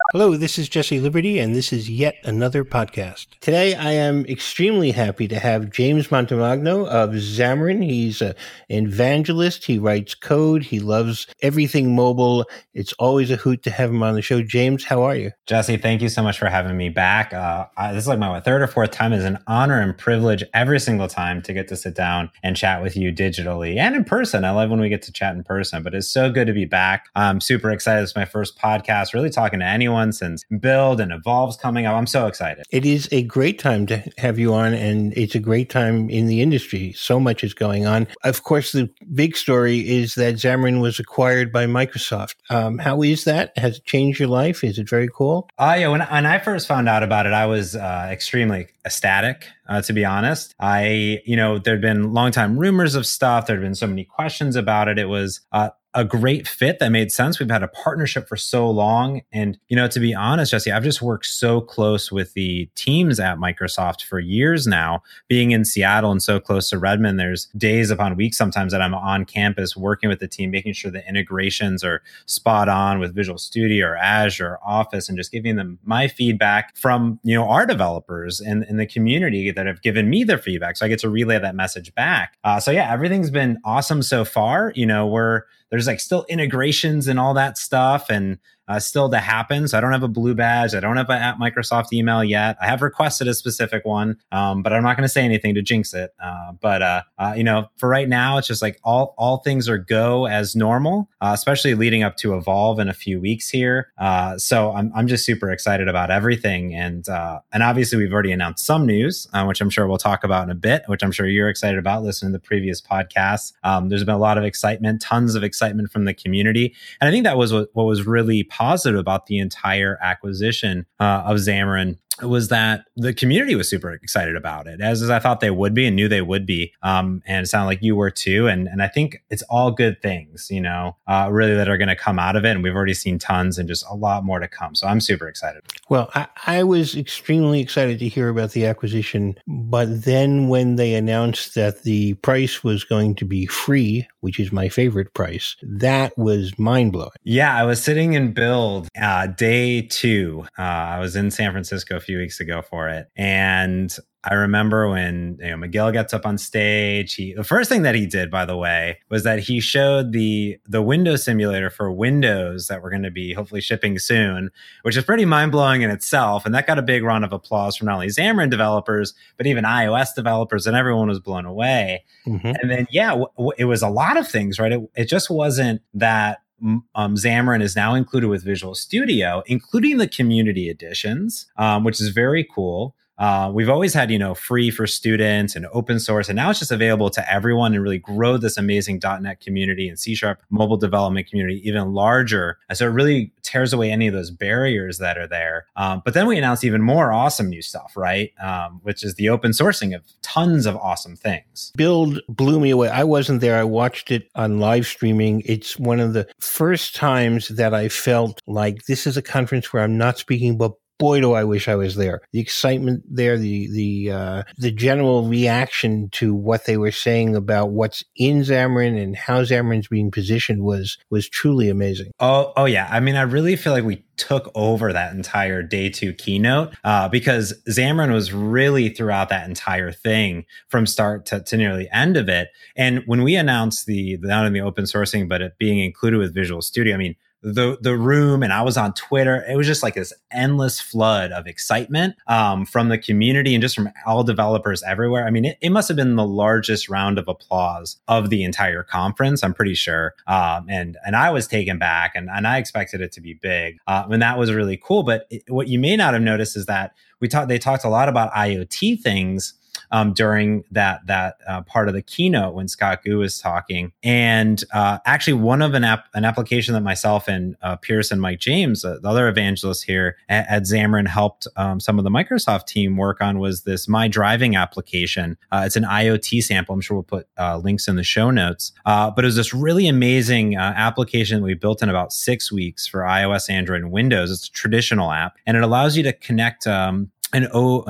Hello, this is Jesse Liberty, and this is yet another podcast. Today, I am extremely happy to have James Montemagno of Xamarin. He's an evangelist. He writes code. He loves everything mobile. It's always a hoot to have him on the show. James, how are you? Jesse, thank you so much for having me back. This is like my third or fourth time. It's an honor and privilege every single time to get to sit down and chat with you digitally and in person. I love when we get to chat in person, but it's so good to be back. I'm super excited. It's my first podcast, really talking to anyone since Build and Evolve's coming up. I'm so excited. It is a great time to have you on, and it's a great time in the industry. So much is going on. Of course, the big story is that Xamarin was acquired by Microsoft. How is that? Has it changed your life? Is it very cool? Yeah, when I first found out about it, I was extremely ecstatic, to be honest. There'd been long time rumors of stuff. There'd been so many questions about it. It was a great fit that made sense. We've had a partnership for so long. And, to be honest, Jesse, I've just worked so close with the teams at Microsoft for years now, being in Seattle and so close to Redmond. There's days upon weeks sometimes that I'm on campus working with the team, making sure the integrations are spot on with Visual Studio or Azure or Office, and just giving them my feedback from, our developers and the community that have given me their feedback. So I get to relay that message back. Everything's been awesome so far. There's still integrations and all that stuff and still to happen. So I don't have a blue badge. I don't have an @Microsoft email yet. I have requested a specific one, but I'm not going to say anything to jinx it. For right now, it's just all things are go as normal, especially leading up to Evolve in a few weeks here. So I'm just super excited about everything. And obviously we've already announced some news, which I'm sure we'll talk about in a bit, which I'm sure you're excited about listening to the previous podcasts. There's been a lot of excitement, tons of excitement from the community. And I think that was what was really positive about the entire acquisition of Xamarin was that the community was super excited about it, as I thought they would be and knew they would be. And it sounded like you were too. And I think it's all good things, really that are going to come out of it. And we've already seen tons and just a lot more to come. So I'm super excited. Well, I was extremely excited to hear about the acquisition. But then when they announced that the price was going to be free, which is my favorite price, that was mind-blowing. Yeah, I was sitting in Build day 2. I was in San Francisco a few weeks ago for it. And I remember when Miguel gets up on stage, the first thing that he did, by the way, was that he showed the Windows simulator for Windows that we're going to be hopefully shipping soon, which is pretty mind-blowing in itself. And that got a big round of applause from not only Xamarin developers, but even iOS developers, and everyone was blown away. Mm-hmm. And then, it was a lot of things, right? It just wasn't that Xamarin is now included with Visual Studio, including the community editions, which is very cool. We've always had, free for students and open source, and now it's just available to everyone and really grow this amazing .NET community and C# mobile development community even larger. And so it really tears away any of those barriers that are there. But then we announced even more awesome new stuff, right? Which is the open sourcing of tons of awesome things. Build blew me away. I wasn't there. I watched it on live streaming. It's one of the first times that I felt like this is a conference where I'm not speaking, but boy, do I wish I was there. The excitement there, the general reaction to what they were saying about what's in Xamarin and how Xamarin's being positioned was truly amazing. Oh yeah. I mean, I really feel like we took over that entire day 2 keynote because Xamarin was really throughout that entire thing from start to nearly end of it. And when we announced not only the open sourcing, but it being included with Visual Studio, I mean, the room, and I was on Twitter. It was just like this endless flood of excitement from the community and just from all developers everywhere. I mean, it must have been the largest round of applause of the entire conference, I'm pretty sure. And I was taken back, and I expected it to be big. And that was really cool. But what you may not have noticed is that they talked a lot about IoT things during that part of the keynote when Scott Gu was talking. And actually one of an application that myself and Pierce and Mike James, the other evangelists here at Xamarin, helped some of the Microsoft team work on was this My Driving application. It's an IoT sample. I'm sure we'll put links in the show notes. But it was this really amazing application that we built in about 6 weeks for iOS, Android, and Windows. It's a traditional app, and it allows you to connect an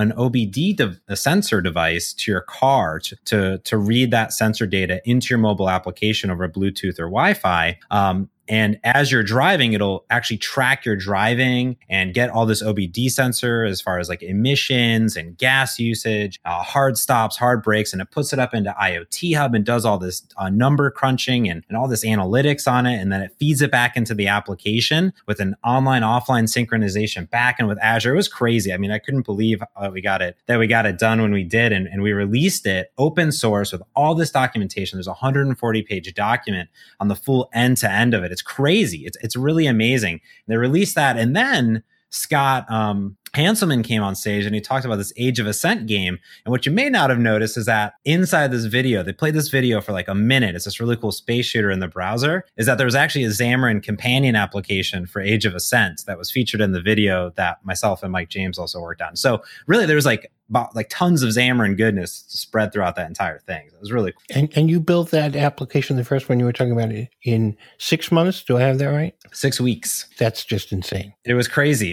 OBD a sensor device to your car to read that sensor data into your mobile application over Bluetooth or Wi-Fi. And as you're driving, it'll actually track your driving and get all this OBD sensor as far as like emissions and gas usage, hard stops, hard brakes, and it puts it up into IoT Hub and does all this number crunching and all this analytics on it. And then it feeds it back into the application with an online offline synchronization back and with Azure. It was crazy. I mean, I couldn't believe we got it done when we did. And we released it open source with all this documentation. There's a 140-page document on the full end to end of it. It's crazy. It's really amazing. They released that. And then Scott Hanselman came on stage and he talked about this Age of Ascent game. And what you may not have noticed is that inside this video, they played this video for like a minute. It's this really cool space shooter in the browser. Is that there was actually a Xamarin companion application for Age of Ascent that was featured in the video that myself and Mike James also worked on. So really, there was like tons of Xamarin goodness spread throughout that entire thing. It was really cool. And you built that application, the first one you were talking about, in 6 months? Do I have that right? 6 weeks. That's just insane. It was crazy.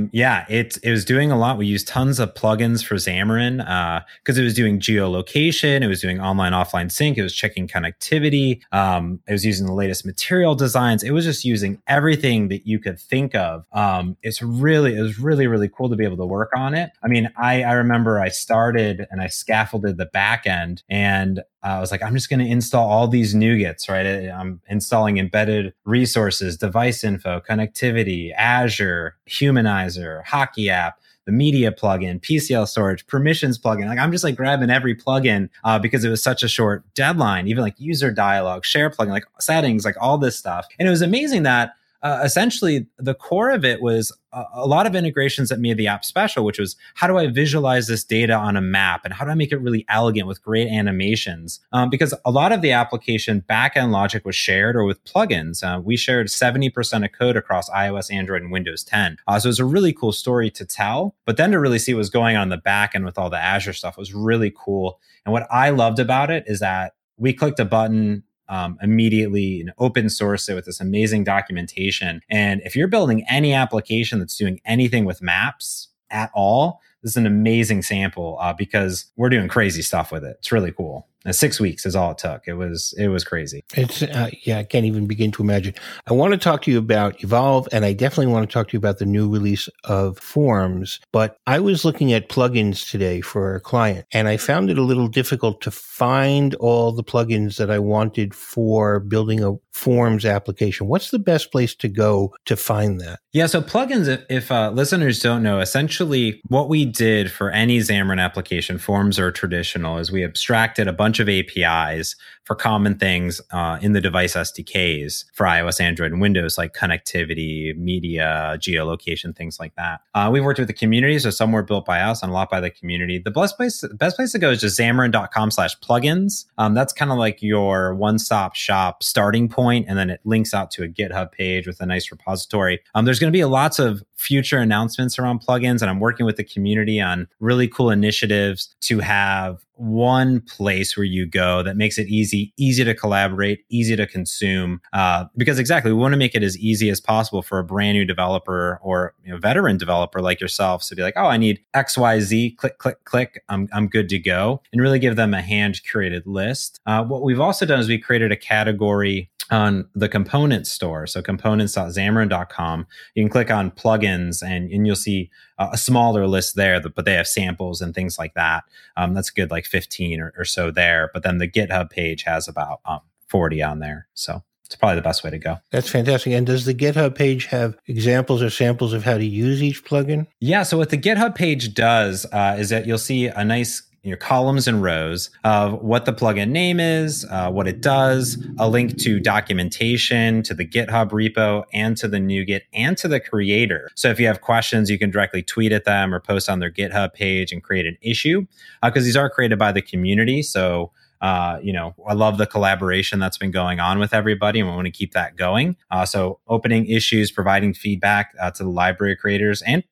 It was doing a lot. We used tons of plugins for Xamarin because it was doing geolocation. It was doing online, offline sync. It was checking connectivity. It was using the latest material designs. It was just using everything that you could think of. It was really, really cool to be able to work on it. I mean, I remember I started and I scaffolded the back end and I was like, I'm just going to install all these NuGets, right? I'm installing embedded resources, device info, connectivity, Azure, Humanizer, Hockey app, the media plugin, PCL storage, permissions plugin. Like I'm just like grabbing every plugin because it was such a short deadline, even like user dialogue, share plugin, like settings, like all this stuff. And it was amazing that essentially the core of it was a lot of integrations that made the app special, which was how do I visualize this data on a map and how do I make it really elegant with great animations? Because a lot of the application backend logic was shared or with plugins. We shared 70% of code across iOS, Android, and Windows 10. So it was a really cool story to tell, but then to really see what was going on in the backend with all the Azure stuff was really cool. And what I loved about it is that we clicked a button immediately and open source it with this amazing documentation. And if you're building any application that's doing anything with maps at all, this is an amazing sample because we're doing crazy stuff with it. It's really cool. And 6 weeks is all it took. It was crazy. It's I can't even begin to imagine. I want to talk to you about Evolve, and I definitely want to talk to you about the new release of Forms. But I was looking at plugins today for a client, and I found it a little difficult to find all the plugins that I wanted for building a Forms application. What's the best place to go to find that? Yeah, so plugins, if listeners don't know, essentially what we did for any Xamarin application, Forms or traditional, is we abstracted a bunch of APIs for common things in the device SDKs for iOS, Android, and Windows, like connectivity, media, geolocation, things like that. We've worked with the community, so some were built by us and a lot by the community. The best place to go is just xamarin.com/plugins. That's kind of like your one-stop shop starting point, and then it links out to a GitHub page with a nice repository. There's going to be lots of future announcements around plugins, and I'm working with the community on really cool initiatives to have one place where you go that makes it easy to collaborate, easy to consume. Because exactly, we want to make it as easy as possible for a brand new developer or veteran developer like yourself to be like, oh, I need XYZ, click, click, click, I'm good to go, and really give them a hand curated list. What we've also done is we created a category on the component store. So components.xamarin.com. You can click on plugins and you'll see a smaller list there, but they have samples and things like that. That's good, like 15 or so there. But then the GitHub page has about 40 on there. So it's probably the best way to go. That's fantastic. And does the GitHub page have examples or samples of how to use each plugin? Yeah. So what the GitHub page does is that you'll see a nice columns and rows of what the plugin name is, what it does, a link to documentation, to the GitHub repo, and to the NuGet, and to the creator. So if you have questions, you can directly tweet at them or post on their GitHub page and create an issue because these are created by the community. So I love the collaboration that's been going on with everybody, and we want to keep that going. So opening issues, providing feedback to the library creators and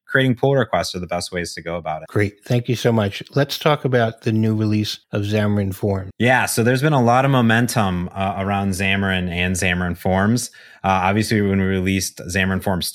creating pull requests are the best ways to go about it. Great. Thank you so much. Let's talk about the new release of Xamarin Forms. Yeah, so there's been a lot of momentum around Xamarin and Xamarin Forms. Obviously, when we released Xamarin Forms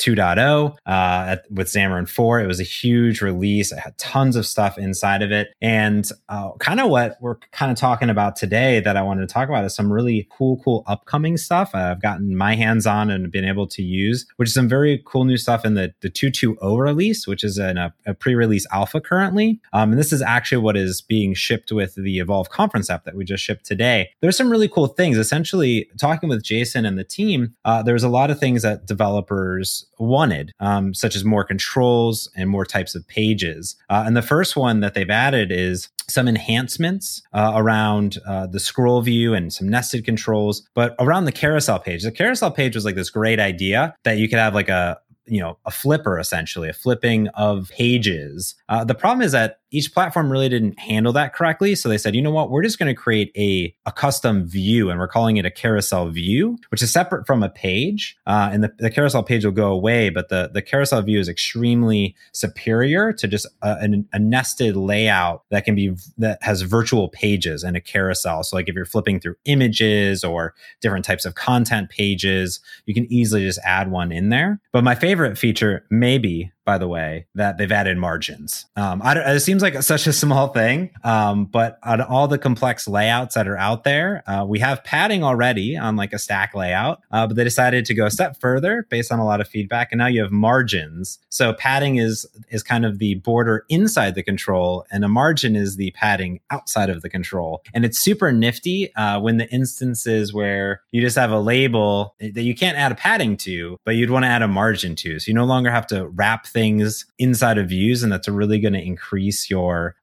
2.0 with Xamarin 4, it was a huge release. It had tons of stuff inside of it. And kind of what we're kind of talking about today that I wanted to talk about is some really cool upcoming stuff I've gotten my hands on and been able to use, which is some very cool new stuff in the 2.2.0 release, which is a pre-release alpha currently. And this is actually what is being shipped with the Evolve conference app that we just shipped today. There's some really cool things. Essentially, talking with Jason and the team, there's a lot of things that developers wanted, such as more controls and more types of pages. And the first one that they've added is some enhancements around the scroll view and some nested controls, but around the carousel page. The carousel page was like this great idea that you could have like a flipper, essentially, a flipping of pages. The problem is that each platform really didn't handle that correctly. So they said, you know what, we're just going to create a custom view, and we're calling it a carousel view, which is separate from a page. And the carousel page will go away, but the carousel view is extremely superior to just a nested layout that has virtual pages and a carousel. So like if you're flipping through images or different types of content pages, you can easily just add one in there. But my favorite feature may be, by the way, that they've added margins. It seems like such a small thing, but on all the complex layouts that are out there, we have padding already on like a stack layout, but they decided to go a step further based on a lot of feedback, and now you have margins. So padding is kind of the border inside the control, and a margin is the padding outside of the control. And it's super nifty when the instances where you just have a label that you can't add a padding to, but you'd want to add a margin to. So you no longer have to wrap things inside of views, and that's really going to increase your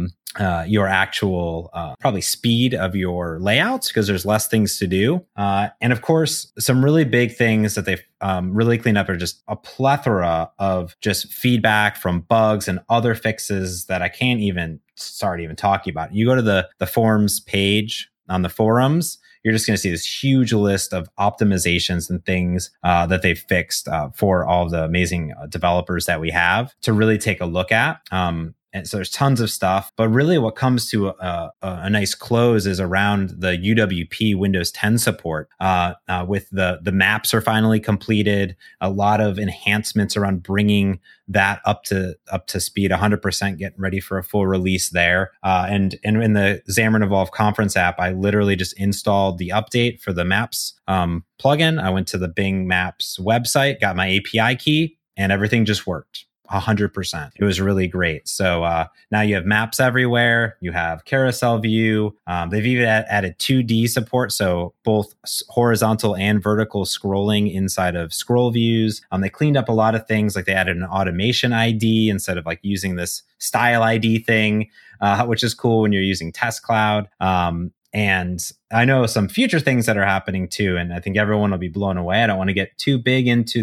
actual probably speed of your layouts because there's less things to do. And of course, some really big things that they've really cleaned up are just a plethora of just feedback from bugs and other fixes that I can't even start even talking about. You go to the forums page on the forums, you're just going to see this huge list of optimizations and things that they've fixed for all the amazing developers that we have to really take a look at. And so there's tons of stuff, but really what comes to a nice close is around the UWP Windows 10 support. With the maps are finally completed, a lot of enhancements around bringing that up to speed, 100%, getting ready for a full release there. And in the Xamarin Evolve conference app, I literally just installed the update for the Maps plugin. I went to the Bing Maps website, got my API key, and everything just worked. 100%. It was really great. So now you have maps everywhere. You have carousel view. They've even added 2D support, so both horizontal and vertical scrolling inside of scroll views. They cleaned up a lot of things, like they added an automation ID instead of like using this style ID thing, which is cool when you're using Test Cloud. And I know some future things that are happening too, and I think everyone will be blown away. I don't want to get too big into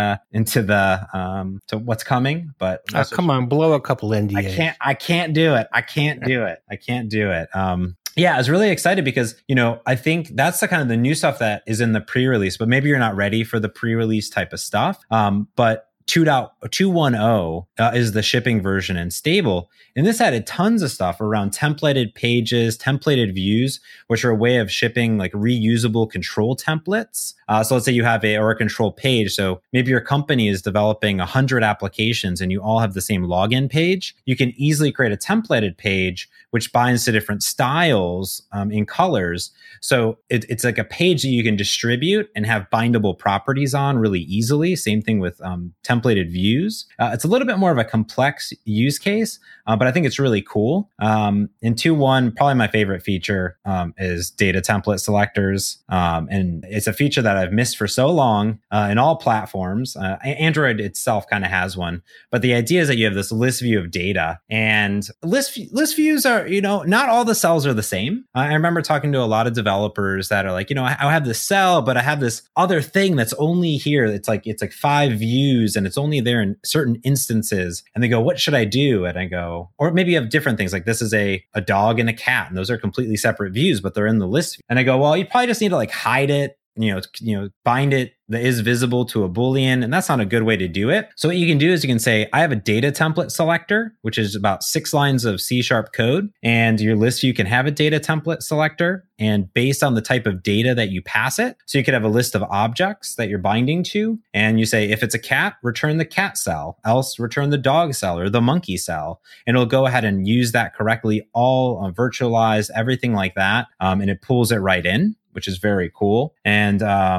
to what's coming, but come on, blow a couple NDAs. I can't do it. Yeah, I was really excited because, I think that's the kind of the new stuff that is in the pre-release, but maybe you're not ready for the pre-release type of stuff. But 2.1.0 is the shipping version and stable. And this added tons of stuff around templated pages, templated views, which are a way of shipping like reusable control templates. So let's say you have a control page. So maybe your company is developing 100 applications and you all have the same login page. You can easily create a templated page, which binds to different styles in colors. So it's like a page that you can distribute and have bindable properties on really easily. Same thing with templated views. It's a little bit more of a complex use case, but I think it's really cool. In 2.1, probably my favorite feature is data template selectors. And it's a feature that I've missed for so long in all platforms. Android itself kind of has one, but the idea is that you have this list view of data, and list views are, not all the cells are the same. I remember talking to a lot of developers that are like, I have this cell, but I have this other thing that's only here. It's like 5 views and it's only there in certain instances. And they go, what should I do? And I go, or maybe you have different things. Like this is a dog and a cat, and those are completely separate views, but they're in the list. And I go, well, you probably just need to like hide it bind it that is visible to a Boolean, and that's not a good way to do it. So what you can do is you can say, I have a data template selector, which is about 6 lines of C# code, and your list view can have a data template selector, and based on the type of data that you pass it, so you could have a list of objects that you're binding to, and you say, if it's a cat, return the cat cell, else return the dog cell or the monkey cell, and it'll go ahead and use that correctly, all virtualized, everything like that, and it pulls it right in, which is very cool. And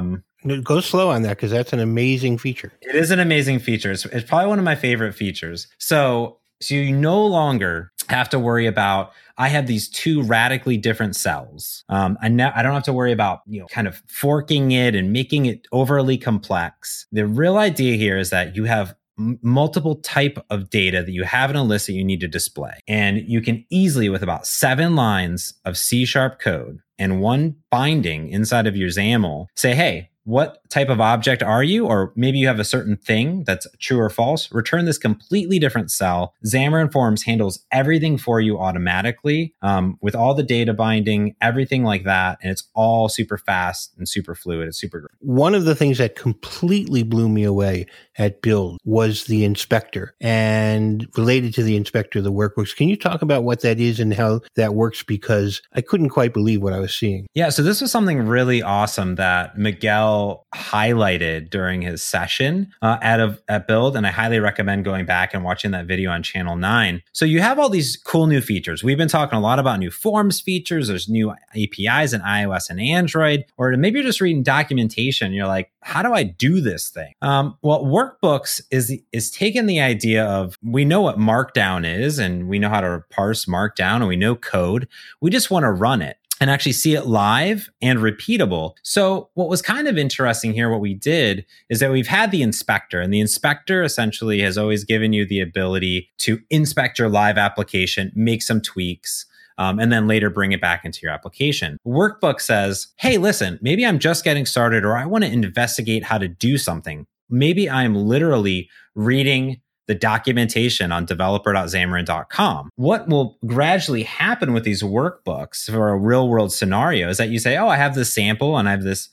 go slow on that, because that's an amazing feature. It is an amazing feature. It's probably one of my favorite features. So you no longer have to worry about, I have these 2 radically different cells. I don't have to worry about, kind of forking it and making it overly complex. The real idea here is that you have multiple type of data that you have in a list that you need to display. And you can easily, with about 7 lines of C# code and 1 binding inside of your XAML, say, hey, what type of object are you? Or maybe you have a certain thing that's true or false. Return this completely different cell. Xamarin Forms handles everything for you automatically, with all the data binding, everything like that. And it's all super fast and super fluid. It's super great. One of the things that completely blew me away at Build was the inspector, and related to the inspector, the workbooks. Can you talk about what that is and how that works? Because I couldn't quite believe what I was seeing. Yeah, so this was something really awesome that Miguel highlighted during his session at Build, and I highly recommend going back and watching that video on Channel 9. So you have all these cool new features. We've been talking a lot about new Forms features. There's new APIs in iOS and Android, or maybe you're just reading documentation. You're like, how do I do this thing? Well, Workbooks is taking the idea of, we know what Markdown is, and we know how to parse Markdown, and we know code. We just want to run it and actually see it live and repeatable. So what was kind of interesting here, what we did is that we've had the inspector, and the inspector essentially has always given you the ability to inspect your live application, make some tweaks, and then later bring it back into your application. Workbook says, hey, listen, maybe I'm just getting started, or I want to investigate how to do something. Maybe I'm literally reading the documentation on developer.xamarin.com. What will gradually happen with these workbooks for a real world scenario is that you say, oh, I have this sample and I have this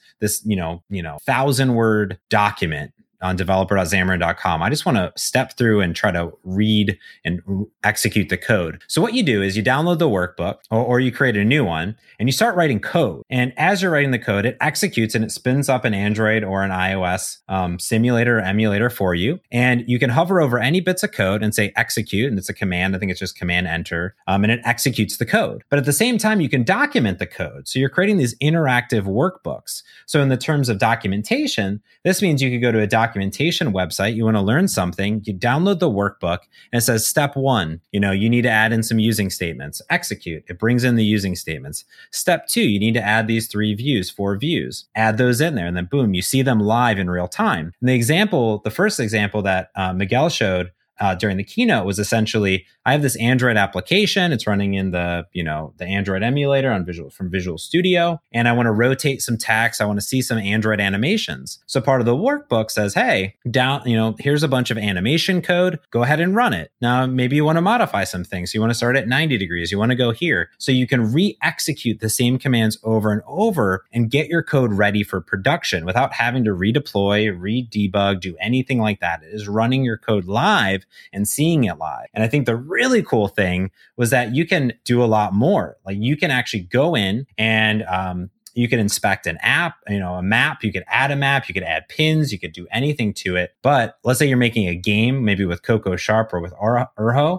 1,000-word document on developer.xamarin.com. I just want to step through and try to read and execute the code. So what you do is you download the workbook, or you create a new one, and you start writing code. And as you're writing the code, it executes and it spins up an Android or an iOS simulator or emulator for you. And you can hover over any bits of code and say execute, and it's a command. I think it's just command enter, and it executes the code. But at the same time, you can document the code. So you're creating these interactive workbooks. So in the terms of documentation, this means you could go to a documentation website, you want to learn something, you download the workbook, and it says step 1, you need to add in some using statements. Execute. It brings in the using statements. Step 2, you need to add these 4 views. Add those in there, and then boom, you see them live in real time. And the first example that Miguel showed during the keynote was essentially, I have this Android application. It's running in the Android emulator from Visual Studio, and I want to rotate some text. I want to see some Android animations. So part of the workbook says, hey, here's a bunch of animation code. Go ahead and run it. Now, maybe you want to modify some things. You want to start at 90 degrees. You want to go here. So you can re-execute the same commands over and over and get your code ready for production without having to redeploy, re-debug, do anything like that. It is running your code live and seeing it live. And I think the really cool thing was that you can do a lot more. Like, you can actually go in and you can inspect an app, a map. You could add a map. You could add pins. You could do anything to it. But let's say you're making a game, maybe with Coco Sharp or with Urho.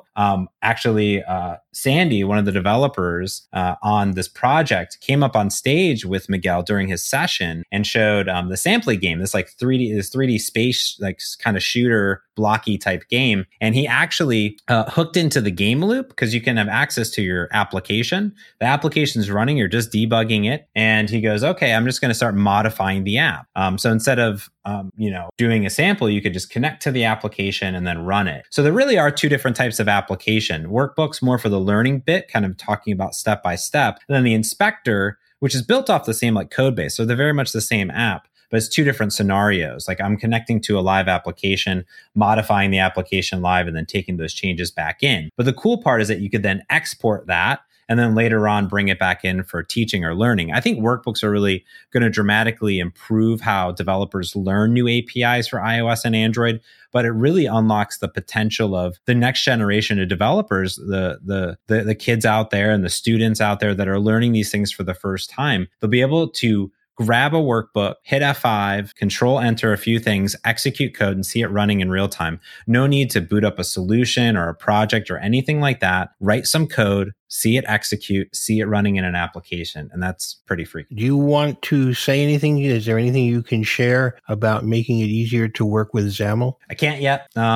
Sandy, one of the developers on this project, came up on stage with Miguel during his session and showed the sampling game, this 3D space, kind of shooter blocky type game. And he actually hooked into the game loop, because you can have access to your application. The application's running, you're just debugging it. And he goes, okay, I'm just going to start modifying the app. So instead of doing a sample, you could just connect to the application and then run it. So there really are 2 different types of application. Workbooks more for the learning bit, kind of talking about step by step. And then the inspector, which is built off the same code base. So they're very much the same app, but it's 2 different scenarios. Like, I'm connecting to a live application, modifying the application live, and then taking those changes back in. But the cool part is that you could then export that and then later on bring it back in for teaching or learning. I think workbooks are really going to dramatically improve how developers learn new APIs for iOS and Android, but it really unlocks the potential of the next generation of developers, the kids out there and the students out there that are learning these things for the first time. They'll be able to grab a workbook, hit F5, control enter a few things, execute code, and see it running in real time. No need to boot up a solution or a project or anything like that. Write some code, see it execute, see it running in an application. And that's pretty freaky. Do you want to say anything? Is there anything you can share about making it easier to work with XAML? I can't yet. With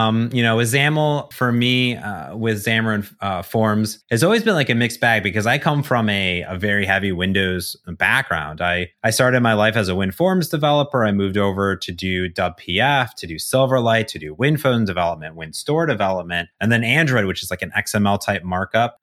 XAML, for me, with Xamarin Forms, it's always been like a mixed bag because I come from a very heavy Windows background. I started my life as a WinForms developer. I moved over to do WPF, to do Silverlight, to do WinPhone development, WinStore development, and then Android, which is like an XML type markup.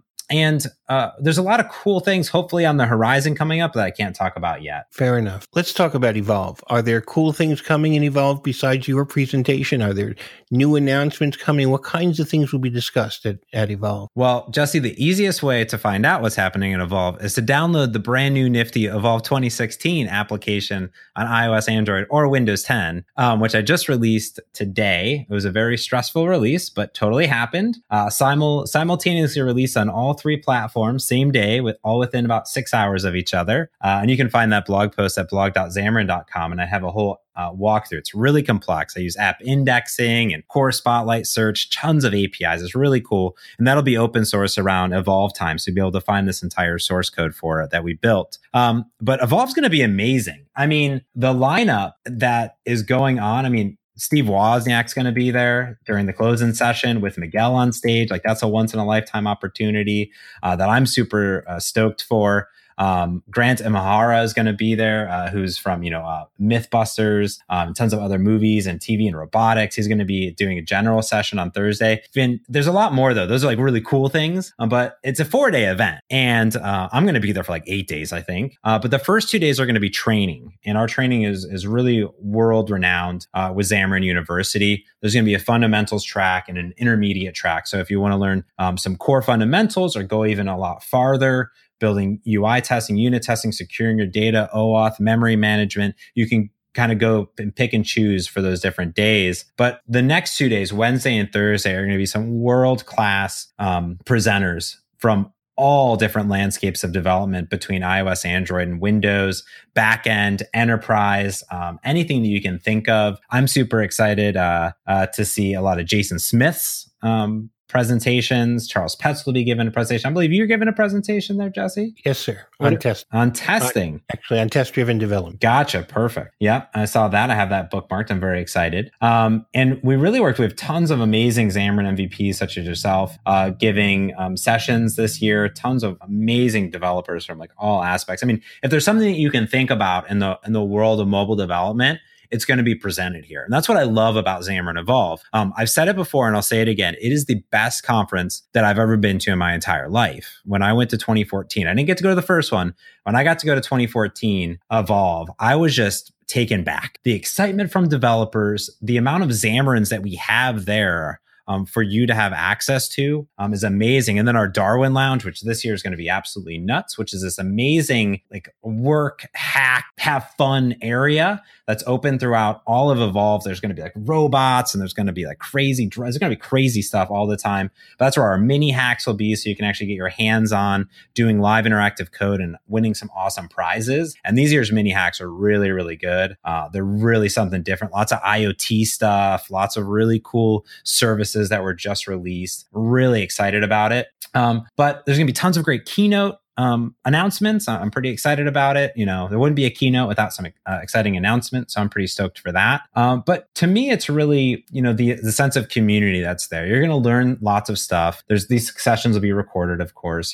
And there's a lot of cool things, hopefully on the horizon coming up that I can't talk about yet. Fair enough. Let's talk about Evolve. Are there cool things coming in Evolve besides your presentation? Are there new announcements coming? What kinds of things will be discussed at Evolve? Well, Jesse, the easiest way to find out what's happening in Evolve is to download the brand new nifty Evolve 2016 application on iOS, Android, or Windows 10, which I just released today. It was a very stressful release, but totally happened. Simultaneously released on all three platforms, same day, all within about 6 hours of each other. And you can find that blog post at blog.xamarin.com. And I have a whole walkthrough. It's really complex. I use app indexing and core spotlight search, tons of APIs. It's really cool. And that'll be open source around Evolve time. So you'll be able to find this entire source code for it that we built. But Evolve's going to be amazing. I mean, the lineup that is going on, Steve Wozniak's going to be there during the closing session with Miguel on stage. Like, that's a once in a lifetime opportunity that I'm super stoked for. Grant Imahara is going to be there, who's from, Mythbusters, tons of other movies and TV and robotics. He's going to be doing a general session on Thursday. There's a lot more though. Those are like really cool things, but it's a 4-day event and, I'm going to be there for like 8 days, I think. But the first 2 days are going to be training, and our training is really world renowned, with Xamarin University. There's going to be a fundamentals track and an intermediate track. So if you want to learn, some core fundamentals or go even a lot farther, building UI testing, unit testing, securing your data, OAuth, memory management, you can kind of go and pick and choose for those different days. But the next 2 days, Wednesday and Thursday, are going to be some world-class presenters from all different landscapes of development between iOS, Android, and Windows, backend, enterprise, anything that you can think of. I'm super excited to see a lot of Jason Smith's presentations. Charles Petz will be given a presentation. I believe you're giving a presentation there, Jesse? Yes, sir. On testing. Actually, on test-driven development. Gotcha. Perfect. Yep. I saw that. I have that bookmarked. I'm very excited. And we really worked with tons of amazing Xamarin MVPs, such as yourself, giving sessions this year. Tons of amazing developers from like all aspects. If there's something that you can think about in the world of mobile development, it's going to be presented here. And that's what I love about Xamarin Evolve. I've said it before and I'll say it again. It is the best conference that I've ever been to in my entire life. When I went to 2014, I didn't get to go to the first one. When I got to go to 2014 Evolve, I was just taken back. The excitement from developers, the amount of Xamarins that we have there, for you to have access to, is amazing. And then our Darwin Lounge, which this year is going to be absolutely nuts, which is this amazing like work, hack, have fun area that's open throughout all of Evolve. There's going to be like robots and there's going to be like crazy stuff all the time. But that's where our mini hacks will be. So you can actually get your hands on doing live interactive code and winning some awesome prizes. And these year's mini hacks are really, really good. They're really something different. Lots of IoT stuff, lots of really cool services that were just released. Really excited about it. But there's going to be tons of great keynote announcements. I'm pretty excited about it. There wouldn't be a keynote without some exciting announcements. So I'm pretty stoked for that. But to me, it's really, the sense of community that's there. You're going to learn lots of stuff. There's these sessions will be recorded, of course,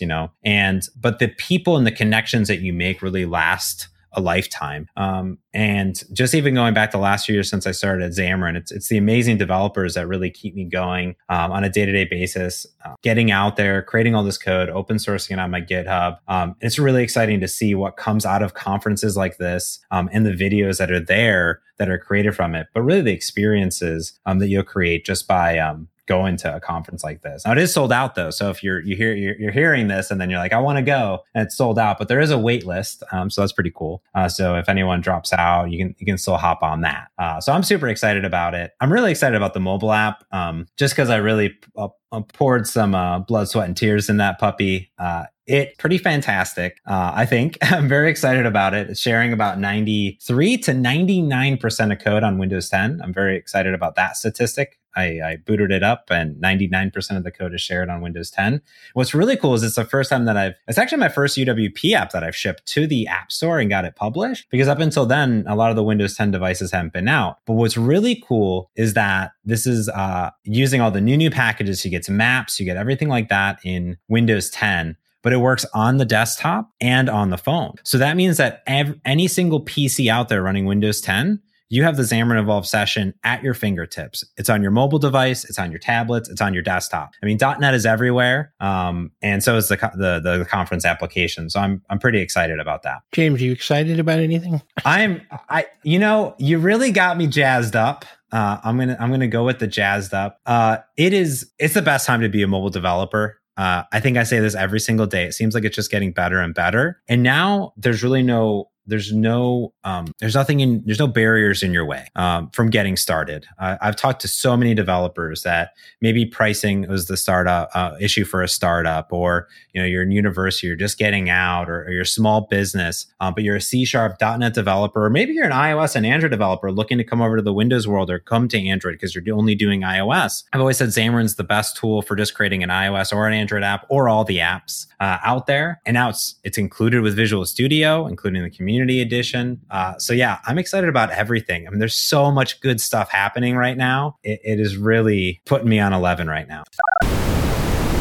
but the people and the connections that you make really last a lifetime. And just even going back to last few years since I started at Xamarin, it's the amazing developers that really keep me going on a day-to-day basis, getting out there, creating all this code, open sourcing it on my GitHub. It's really exciting to see what comes out of conferences like this, and the videos that are there that are created from it, but really the experiences that you'll create just by going to a conference like this. Now it is sold out though. So if you're hearing this and then you're like, I want to go, and it's sold out, but there is a wait list. So that's pretty cool. So if anyone drops out, you can still hop on that. So I'm super excited about it. I'm really excited about the mobile app, just because I really poured some blood, sweat, and tears in that puppy. It pretty fantastic. I think I'm very excited about it. It's sharing about 93 to 99% of code on Windows 10. I'm very excited about that statistic. I booted it up and 99% of the code is shared on Windows 10. What's really cool is it's the first time that it's actually my first UWP app that I've shipped to the App Store and got it published, because up until then, a lot of the Windows 10 devices haven't been out. But what's really cool is that this is using all the new packages. You get some maps, you get everything like that in Windows 10. But it works on the desktop and on the phone. So that means that any single PC out there running Windows 10, you have the Xamarin Evolve Session at your fingertips. It's on your mobile device, it's on your tablets, it's on your desktop. I mean, .NET is everywhere, and so is the conference application. So I'm pretty excited about that. James, are you excited about anything? You really got me jazzed up. I'm gonna go with the jazzed up. It's the best time to be a mobile developer. I think I say this every single day. It seems like it's just getting better and better. And now there's no barriers in your way from getting started. I've talked to so many developers that maybe pricing was the startup issue for a startup, or you're in university, you're just getting out, or you're a small business, but you're a C# .NET developer, or maybe you're an iOS and Android developer looking to come over to the Windows world or come to Android because you're only doing iOS. I've always said Xamarin's the best tool for just creating an iOS or an Android app or all the apps out there. And now it's included with Visual Studio, including the community edition. So yeah, I'm excited about everything. I mean, there's so much good stuff happening right now. It is really putting me on 11 right now.